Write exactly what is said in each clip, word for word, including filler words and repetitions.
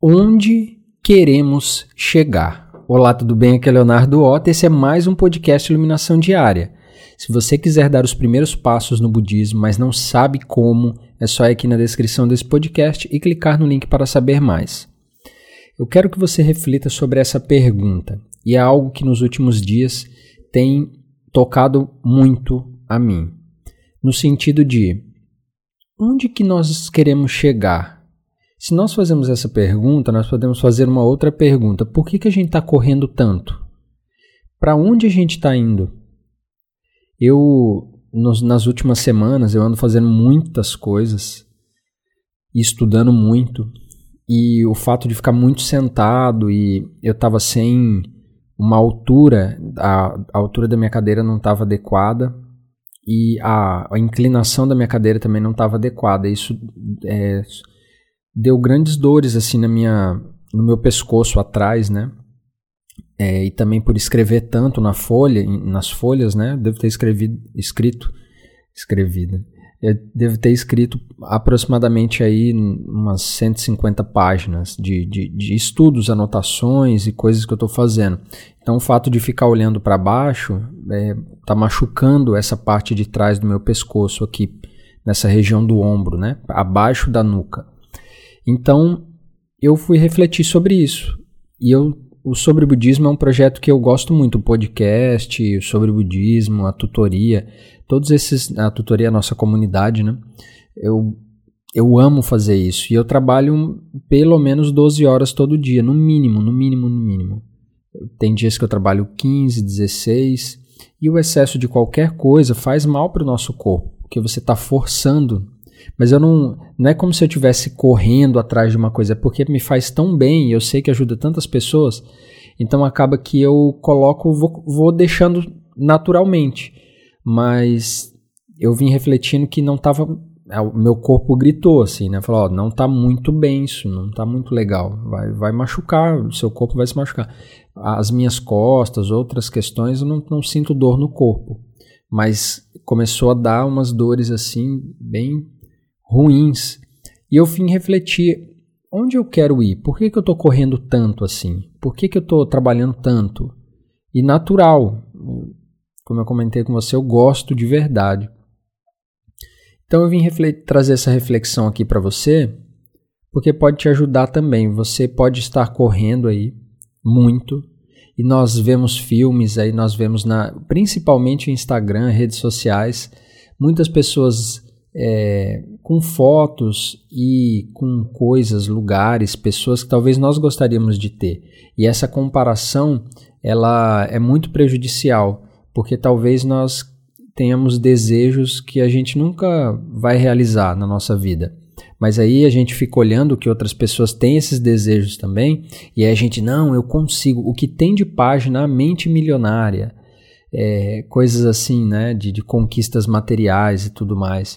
Onde queremos chegar? Olá, tudo bem? Aqui é Leonardo Ota e esse é mais um podcast Iluminação Diária. Se você quiser dar os primeiros passos no budismo, mas não sabe como, é só ir aqui na descrição desse podcast e clicar no link para saber mais. Eu quero que você reflita sobre essa pergunta, e é algo que nos últimos dias tem tocado muito a mim, no sentido de onde que nós queremos chegar? Se nós fazemos essa pergunta, nós podemos fazer uma outra pergunta. Por que que a gente está correndo tanto? Para onde a gente está indo? Eu, nos, nas últimas semanas, eu ando fazendo muitas coisas e estudando muito. E o fato de ficar muito sentado e eu estava sem uma altura, a, a altura da minha cadeira não estava adequada e a, a inclinação da minha cadeira também não estava adequada. Isso é... deu grandes dores assim na minha, no meu pescoço atrás, né? É, e também por escrever tanto na folha, nas folhas, né? Devo ter escrevido, escrito, escrevido. Eu devo ter escrito aproximadamente aí umas cento e cinquenta páginas de, de, de estudos, anotações e coisas que eu estou fazendo. Então o fato de ficar olhando para baixo está é, machucando essa parte de trás do meu pescoço aqui, nessa região do ombro, né? Abaixo da nuca. Então, eu fui refletir sobre isso. E eu, o Sobre Budismo é um projeto que eu gosto muito. O podcast, o Sobre Budismo, a tutoria, todos esses, a tutoria é a nossa comunidade, né? Eu, eu amo fazer isso. E eu trabalho pelo menos doze horas todo dia, no mínimo, no mínimo, no mínimo. Tem dias que eu trabalho quinze, dezesseis. E o excesso de qualquer coisa faz mal para o nosso corpo, porque você está forçando. Mas eu não, não é como se eu estivesse correndo atrás de uma coisa, é porque me faz tão bem e eu sei que ajuda tantas pessoas, então acaba que eu coloco, vou, vou deixando naturalmente. Mas eu vim refletindo que não estava, o meu corpo gritou assim, né? Falou, ó, não está muito bem isso, não está muito legal, vai, vai machucar, o seu corpo vai se machucar. As minhas costas, outras questões, eu não, não sinto dor no corpo, mas começou a dar umas dores assim, bem ruins, e eu vim refletir, onde eu quero ir? Por que que eu estou correndo tanto assim? Por que que eu estou trabalhando tanto? E natural, como eu comentei com você, eu gosto de verdade. Então eu vim trazer essa reflexão aqui para você, porque pode te ajudar também. Você pode estar correndo aí, muito, e nós vemos filmes, aí nós vemos, na, principalmente no Instagram, redes sociais, muitas pessoas É, com fotos e com coisas, lugares, pessoas que talvez nós gostaríamos de ter. E essa comparação, ela é muito prejudicial, porque talvez nós tenhamos desejos que a gente nunca vai realizar na nossa vida. Mas aí a gente fica olhando que outras pessoas têm esses desejos também, e aí a gente, não, eu consigo. O que tem de página, a mente milionária, é, coisas assim, né, de, de conquistas materiais e tudo mais.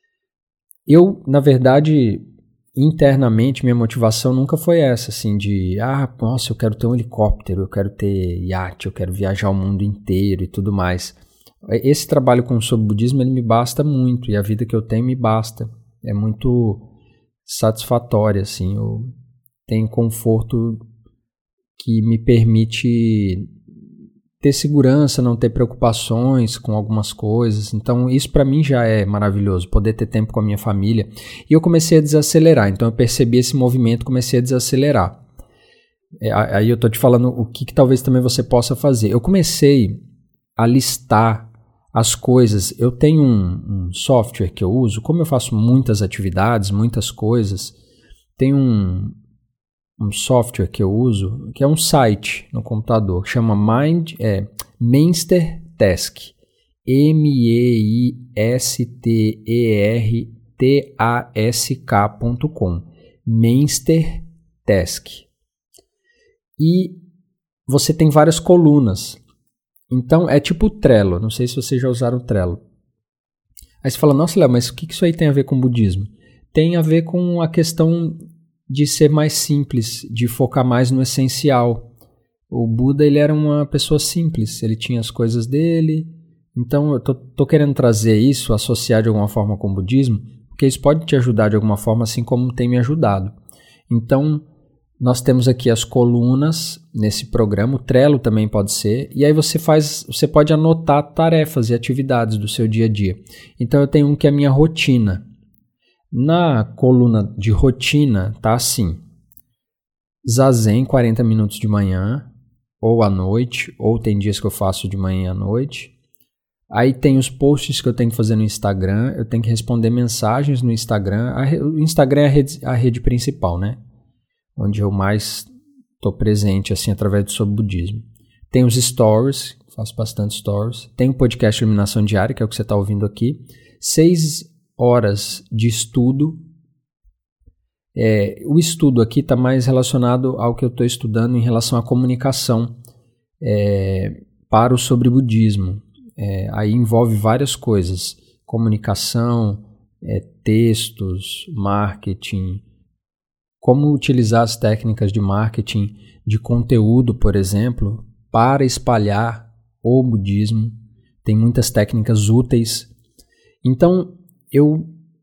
Eu, na verdade, internamente, minha motivação nunca foi essa, assim, de, ah, nossa, eu quero ter um helicóptero, eu quero ter iate, eu quero viajar o mundo inteiro e tudo mais. Esse trabalho com o Sobre Budismo, ele me basta muito, e a vida que eu tenho me basta. É muito satisfatória, assim, eu tenho conforto que me permite ter segurança, não ter preocupações com algumas coisas. Então isso para mim já é maravilhoso, poder ter tempo com a minha família. E eu comecei a desacelerar, então eu percebi esse movimento, comecei a desacelerar. É, aí eu tô te falando o que, que talvez também você possa fazer. Eu comecei a listar as coisas. Eu tenho um, um software que eu uso, como eu faço muitas atividades, muitas coisas, tem um um software que eu uso, que é um site no computador, que chama Mind, é, Menstertask, M E I S T E R T A S K ponto com, Menstertask. E você tem várias colunas. Então, é tipo o Trello, não sei se vocês já usaram o Trello. Aí você fala, nossa, Léo, mas o que isso aí tem a ver com o budismo? Tem a ver com a questão de ser mais simples, de focar mais no essencial. O Buda, ele era uma pessoa simples, ele tinha as coisas dele. Então eu tô, tô querendo trazer isso, associar de alguma forma com o budismo, porque isso pode te ajudar de alguma forma, assim como tem me ajudado. Então, nós temos aqui as colunas nesse programa, o Trello também pode ser, e aí você faz, você pode anotar tarefas e atividades do seu dia a dia. Então eu tenho um que é a minha rotina. Na coluna de rotina tá assim: Zazen, quarenta minutos de manhã, ou à noite, ou tem dias que eu faço de manhã e à noite. Aí tem os posts que eu tenho que fazer no Instagram, eu tenho que responder mensagens no Instagram. O Instagram é a rede, a rede principal, né? Onde eu mais estou presente, assim, através do Sobre Budismo. Tem os stories, faço bastante stories. Tem o podcast Iluminação Diária, que é o que você está ouvindo aqui. Seis horas de estudo. É, o estudo aqui está mais relacionado ao que eu estou estudando em relação à comunicação é, para o Sobre Budismo. É, aí envolve várias coisas: comunicação, é, textos, marketing, como utilizar as técnicas de marketing de conteúdo, por exemplo, para espalhar o budismo. Tem muitas técnicas úteis. Então, eu...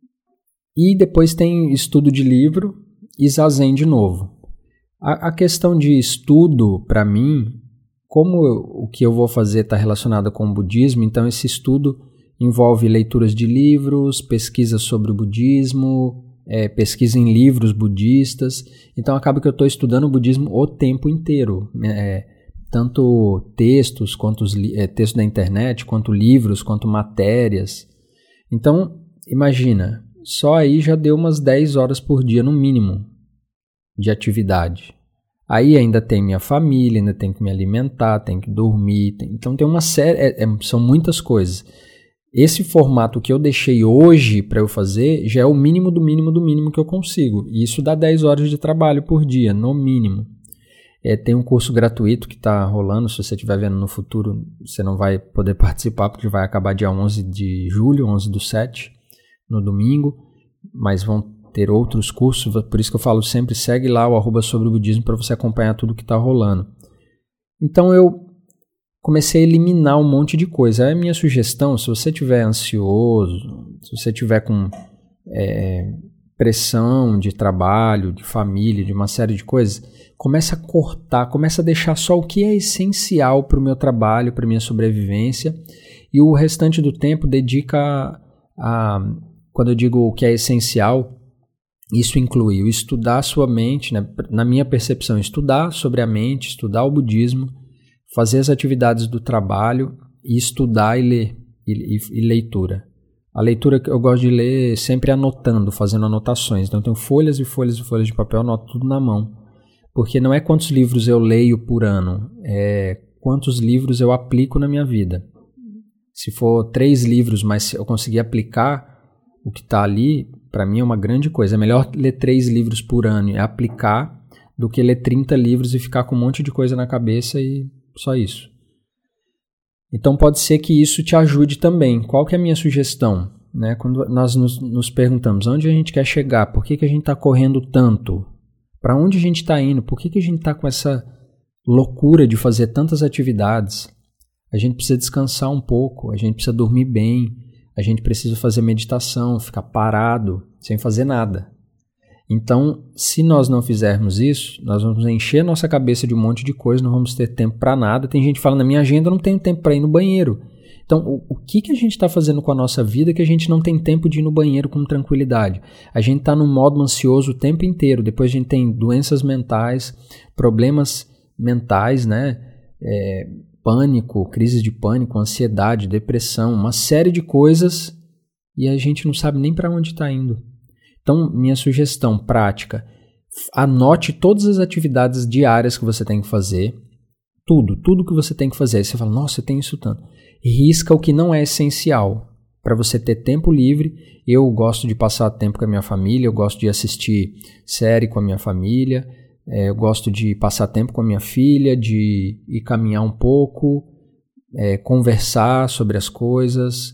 E depois tem estudo de livro e Zazen de novo. A, a questão de estudo, para mim, como eu, o que eu vou fazer está relacionado com o budismo, então esse estudo envolve leituras de livros, pesquisas sobre o budismo, é, pesquisa em livros budistas. Então acaba que eu estou estudando o budismo o tempo inteiro. É, tanto textos, quanto os, é, textos da internet, quanto livros, quanto matérias. Então, imagina, só aí já deu umas dez horas por dia no mínimo de atividade. Aí ainda tem minha família, ainda tem que me alimentar, tem que dormir. Tem, então tem uma série, é, é, são muitas coisas. Esse formato que eu deixei hoje para eu fazer já é o mínimo do mínimo do mínimo que eu consigo. E isso dá dez horas de trabalho por dia, no mínimo. É, tem um curso gratuito que está rolando. Se você estiver vendo no futuro, você não vai poder participar, porque vai acabar dia onze de julho, onze do sete, no domingo. Mas vão ter outros cursos, por isso que eu falo sempre, segue lá o arroba sobre o budismo para você acompanhar tudo que está rolando. Então eu comecei a eliminar um monte de coisa. É a minha sugestão: se você estiver ansioso, se você estiver com é, pressão de trabalho, de família, de uma série de coisas, começa a cortar, começa a deixar só o que é essencial para o meu trabalho, para a minha sobrevivência, e o restante do tempo dedica a, a, quando eu digo o que é essencial, isso inclui o estudar a sua mente, né? Na minha percepção, estudar sobre a mente, estudar o budismo, fazer as atividades do trabalho e estudar e ler, e, e, e leitura. A leitura que eu gosto de ler sempre anotando, fazendo anotações. Então eu tenho folhas e folhas e folhas de papel, anoto tudo na mão. Porque não é quantos livros eu leio por ano, é quantos livros eu aplico na minha vida. Se for três livros, mas se eu conseguir aplicar o que está ali, para mim é uma grande coisa. É melhor ler três livros por ano e aplicar do que ler trinta livros e ficar com um monte de coisa na cabeça e só isso. Então pode ser que isso te ajude também. Qual que é a minha sugestão? Né? Quando nós nos, nos perguntamos onde a gente quer chegar, por que, que a gente está correndo tanto? Para onde a gente está indo? Por que, que a gente está com essa loucura de fazer tantas atividades? A gente precisa descansar um pouco, a gente precisa dormir bem, a gente precisa fazer meditação, ficar parado, sem fazer nada. Então, se nós não fizermos isso, nós vamos encher a nossa cabeça de um monte de coisa, não vamos ter tempo para nada. Tem gente que fala, na minha agenda eu não tenho tempo para ir no banheiro. Então, o, o que, que a gente está fazendo com a nossa vida que a gente não tem tempo de ir no banheiro com tranquilidade? A gente está num modo ansioso o tempo inteiro. Depois a gente tem doenças mentais, problemas mentais, né? É, pânico, crise de pânico, ansiedade, depressão, uma série de coisas e a gente não sabe nem para onde está indo. Então, minha sugestão prática, anote todas as atividades diárias que você tem que fazer, tudo, tudo que você tem que fazer. Aí você fala, nossa, eu tenho isso tanto. Risca o que não é essencial, para você ter tempo livre. Eu gosto de passar tempo com a minha família, eu gosto de assistir série com a minha família, é, eu gosto de passar tempo com a minha filha, de ir caminhar um pouco, é, conversar sobre as coisas,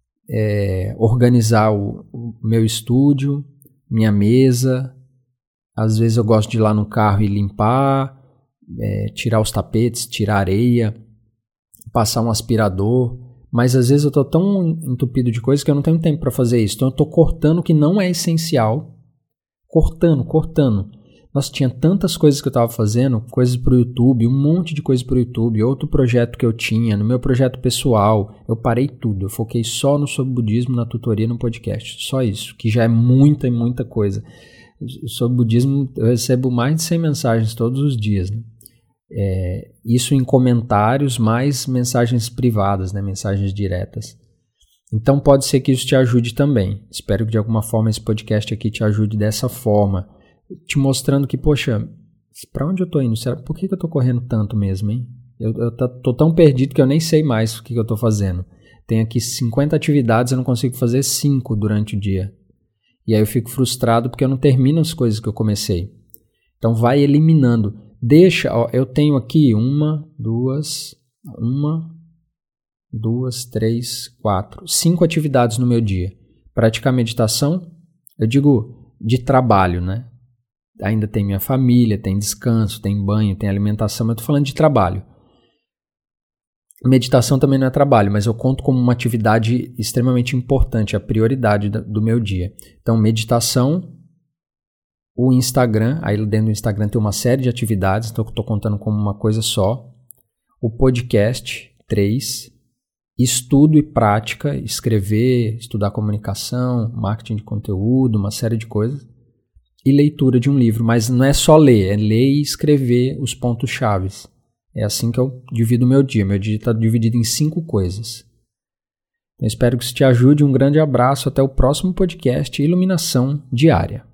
é, organizar o, o meu estúdio, minha mesa. Às vezes eu gosto de ir lá no carro e limpar, é, tirar os tapetes, tirar areia, passar um aspirador, mas às vezes eu estou tão entupido de coisas que eu não tenho tempo para fazer isso. Então eu estou cortando o que não é essencial, cortando, cortando. Nossa, tinha tantas coisas que eu estava fazendo, coisas para o YouTube, um monte de coisas para o YouTube, outro projeto que eu tinha, no meu projeto pessoal, eu parei tudo, eu foquei só no Sobre Budismo, na tutoria, no podcast, só isso, que já é muita e muita coisa. Sobre budismo eu recebo mais de cem mensagens todos os dias, né? É, isso em comentários, mais mensagens privadas, né? Mensagens diretas. Então pode ser que isso te ajude também. Espero que de alguma forma esse podcast aqui te ajude dessa forma, te mostrando que, poxa, para onde eu tô indo? Será, por que, que eu tô correndo tanto mesmo, hein? Eu, eu tô tão perdido que eu nem sei mais o que, que eu tô fazendo. Tem aqui cinquenta atividades, eu não consigo fazer cinco durante o dia. E aí eu fico frustrado porque eu não termino as coisas que eu comecei. Então vai eliminando. Deixa, ó, eu tenho aqui uma, duas, uma, duas, três, quatro, cinco atividades no meu dia. Praticar meditação, eu digo de trabalho, né? Ainda tem minha família, tem descanso, tem banho, tem alimentação, mas eu tô falando de trabalho. Meditação também não é trabalho, mas eu conto como uma atividade extremamente importante, a prioridade do meu dia. Então, meditação, o Instagram, aí dentro do Instagram tem uma série de atividades, então eu estou contando como uma coisa só. O podcast, três. Estudo e prática, escrever, estudar comunicação, marketing de conteúdo, uma série de coisas. E leitura de um livro, mas não é só ler, é ler e escrever os pontos-chave. É assim que eu divido o meu dia. Meu dia está dividido em cinco coisas. Eu espero que isso te ajude. Um grande abraço. Até o próximo podcast Iluminação Diária.